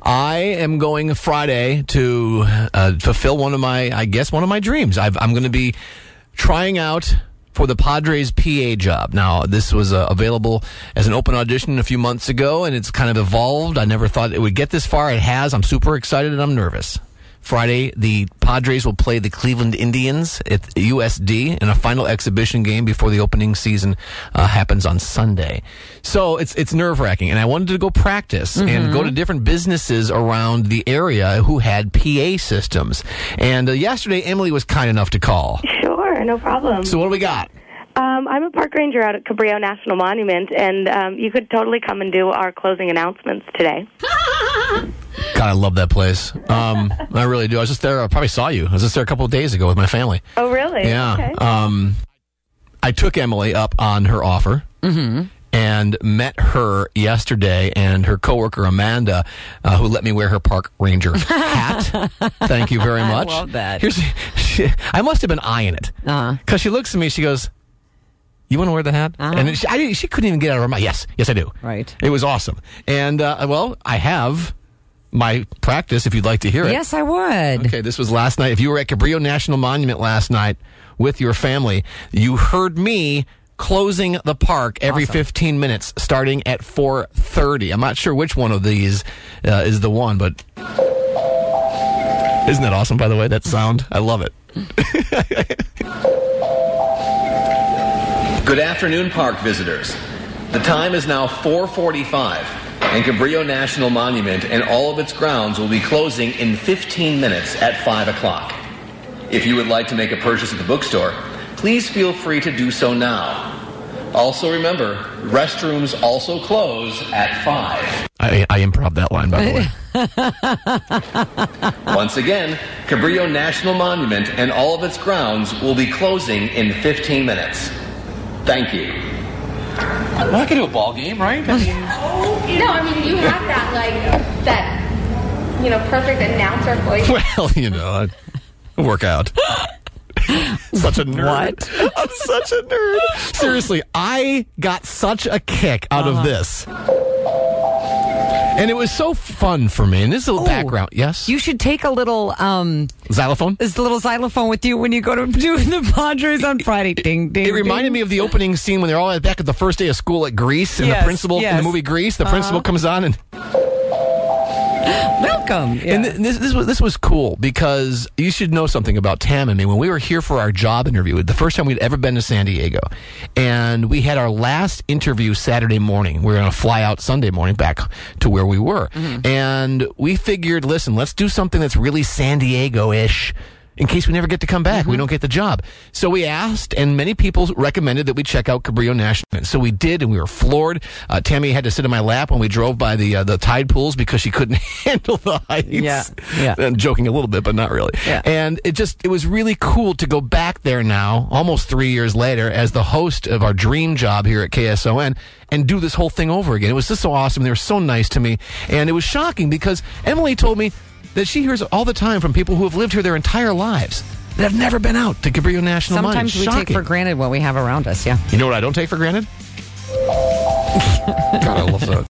I am going Friday to fulfill one of my dreams. I'm going to be trying out for the Padres PA job. Now, this was available as an open audition a few months ago, and it's kind of evolved. I never thought it would get this far. It has. I'm super excited, and I'm nervous. Friday, the Padres will play the Cleveland Indians at USD in a final exhibition game before the opening season happens on Sunday. So it's nerve-wracking, and I wanted to go practice and go to different businesses around the area who had PA systems. And yesterday, Emily was kind enough to call. Sure, no problem. So what do we got? I'm a park ranger out at Cabrillo National Monument, and you could totally come and do our closing announcements today. God, I love that place. I really do. I was just there. I probably saw you. I was just there a couple of days ago with my family. Oh, really? Yeah. Okay. I took Emily up on her offer and met her yesterday, and her coworker Amanda, who let me wear her park ranger hat. Thank you very much. I love that. I must have been eyeing it because she looks at me. She goes, "You want to wear the hat?" And she couldn't even get out of her mouth. Yes, I do. Right. It was awesome. And, I have my practice if you'd like to hear it. Yes, I would. Okay, this was last night. If you were at Cabrillo National Monument last night with your family, you heard me closing the park every 15 minutes, starting at 4:30. I'm not sure which one of these is the one, but isn't that awesome, by the way, that sound? I love it. Good afternoon, park visitors. The time is now 4:45, and Cabrillo National Monument and all of its grounds will be closing in 15 minutes at 5 o'clock. If you would like to make a purchase at the bookstore, please feel free to do so now. Also remember, restrooms also close at 5. I improv that line, by the way. Once again, Cabrillo National Monument and all of its grounds will be closing in 15 minutes. Thank you. Well, I could do a ball game, right? No, I mean, you have that perfect announcer voice. Well, I work out. Such a nerd. What? I'm such a nerd. Seriously, I got such a kick out of this. And it was so fun for me. And this is a little background. Yes? You should take a little xylophone? This little xylophone with you when you go to do the Padres on Friday. Ding, ding, It reminded me of the opening scene when they're all back at the first day of school at Grease, and the principal in the movie Grease, the principal comes on and welcome. Yeah. And this was cool because you should know something about Tam and me. When we were here for our job interview, the first time we'd ever been to San Diego, and we had our last interview Saturday morning. We were going to fly out Sunday morning back to where we were. And we figured, listen, let's do something that's really San Diego-ish in case we never get to come back. We don't get the job. So we asked, and many people recommended that we check out Cabrillo National. So we did, and we were floored. Tammy had to sit in my lap when we drove by the tide pools because she couldn't handle the heights. Yeah. I'm joking a little bit, but not really. Yeah. And it was really cool to go back there now, almost 3 years later, as the host of our dream job here at KSON, and do this whole thing over again. It was just so awesome. They were so nice to me. And it was shocking because Emily told me that she hears all the time from people who have lived here their entire lives that have never been out to Cabrillo National Monument. Sometimes we take for granted what we have around us, yeah. You know what I don't take for granted? God, I love that.